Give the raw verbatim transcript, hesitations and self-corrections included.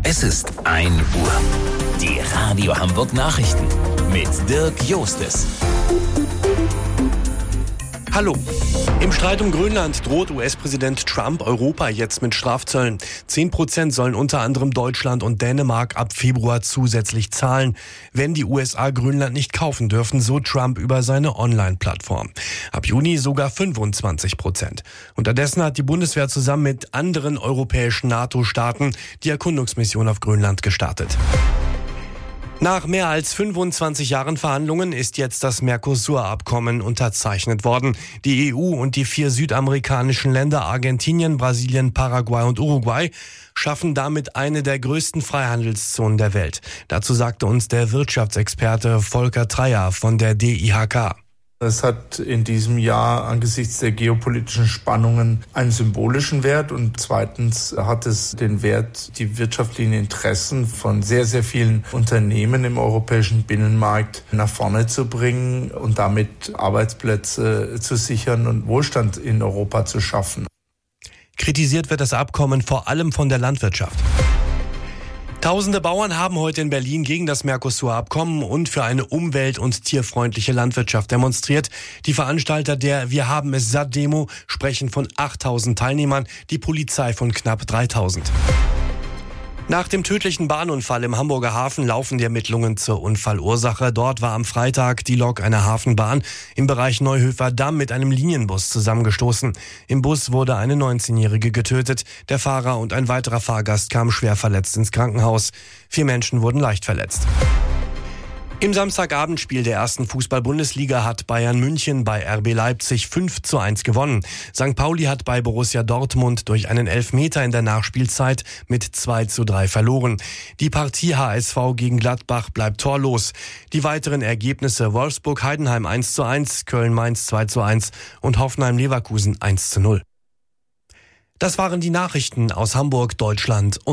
Es ist ein Uhr. Die Radio Hamburg Nachrichten mit Dirk Jostes. Hallo. Im Streit um Grönland droht U S-Präsident Trump Europa jetzt mit Strafzöllen. Zehn Prozent sollen unter anderem Deutschland und Dänemark ab Februar zusätzlich zahlen, wenn die U S A Grönland nicht kaufen dürfen, so Trump über seine Online-Plattform. Ab Juni sogar fünfundzwanzig Prozent. Unterdessen hat die Bundeswehr zusammen mit anderen europäischen NATO-Staaten die Erkundungsmission auf Grönland gestartet. Nach mehr als fünfundzwanzig Jahren Verhandlungen ist jetzt das Mercosur-Abkommen unterzeichnet worden. Die E U und die vier südamerikanischen Länder Argentinien, Brasilien, Paraguay und Uruguay schaffen damit eine der größten Freihandelszonen der Welt. Dazu sagte uns der Wirtschaftsexperte Volker Treyer von der D I H K. Es hat in diesem Jahr angesichts der geopolitischen Spannungen einen symbolischen Wert und zweitens hat es den Wert, die wirtschaftlichen Interessen von sehr, sehr vielen Unternehmen im europäischen Binnenmarkt nach vorne zu bringen und damit Arbeitsplätze zu sichern und Wohlstand in Europa zu schaffen. Kritisiert wird das Abkommen vor allem von der Landwirtschaft. Tausende Bauern haben heute in Berlin gegen das Mercosur-Abkommen und für eine umwelt- und tierfreundliche Landwirtschaft demonstriert. Die Veranstalter der Wir haben es satt Demo sprechen von achttausend Teilnehmern, die Polizei von knapp dreitausend. Nach dem tödlichen Bahnunfall im Hamburger Hafen laufen die Ermittlungen zur Unfallursache. Dort war am Freitag die Lok einer Hafenbahn im Bereich Neuhöfer Damm mit einem Linienbus zusammengestoßen. Im Bus wurde eine neunzehnjährige getötet. Der Fahrer und ein weiterer Fahrgast kamen schwer verletzt ins Krankenhaus. Vier Menschen wurden leicht verletzt. Im Samstagabendspiel der ersten Fußball-Bundesliga hat Bayern München bei R B Leipzig fünf zu eins gewonnen. Sankt Pauli hat bei Borussia Dortmund durch einen Elfmeter in der Nachspielzeit mit zwei zu drei verloren. Die Partie H S V gegen Gladbach bleibt torlos. Die weiteren Ergebnisse: Wolfsburg-Heidenheim eins zu eins, Köln-Mainz zwei zu eins und Hoffenheim-Leverkusen eins zu null. Das waren die Nachrichten aus Hamburg, Deutschland und